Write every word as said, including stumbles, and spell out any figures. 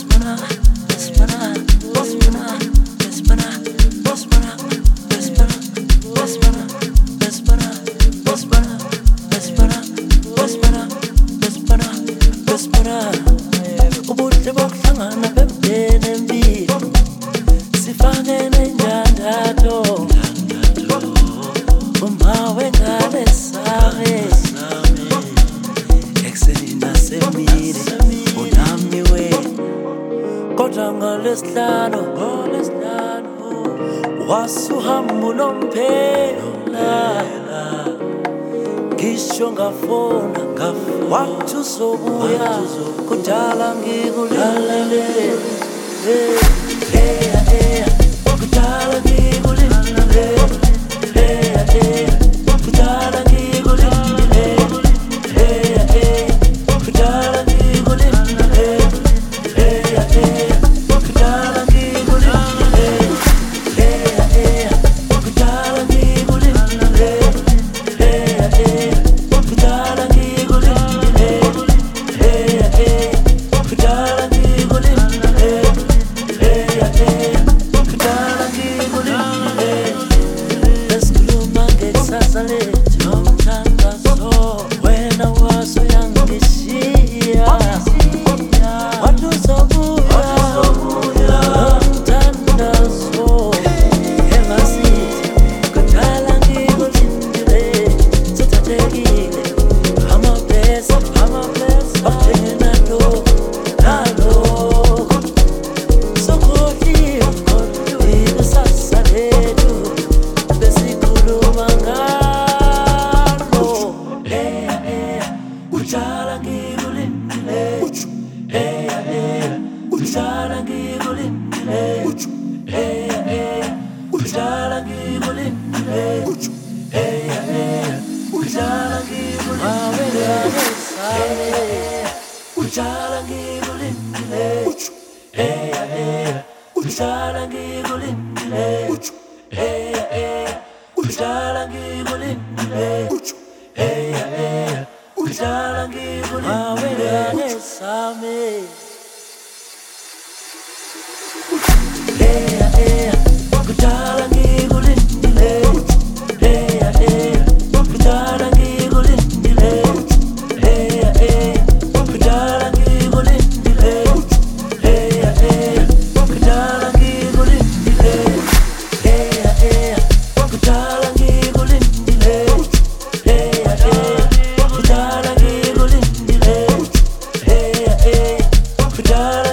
Ubuhle bokuhlangana bemndeni emibili sifanele njandatho uma wengane sami ekuseni nasemini unami wena kodwa ngolesihlanu wasuhamba unomphela ngisho ngafona wathi uzobuya kudala ngikulindele kudala ngikulindele kudala ngikulindele kudala ngikulindele kudala ngikulindele kudala ngikulindele kudala ngikulindele kudala ngikulindele lesikhuluma ngekusasa lethu nomthandazo wena wasuyangishiya wathi uzobuya nomthandazo engasithi kudala ngikulindele sithathekile amablesa amablesa wathenge nalo nalo sokhohliwe ikusasa lethu besikhuluma ngalo kudala ngikulindele kudala ngikulindele kudala ngikulindele kudala ngikulindele kudala ngikulindele kudala ngikulindele kudala ngikulindele kudala ngikulindele sami kudala ngikulindele kudala ngikulindele kudala ngikulindele kudala ngikulindele kudala ngikulindele kudala ngikulindele kudala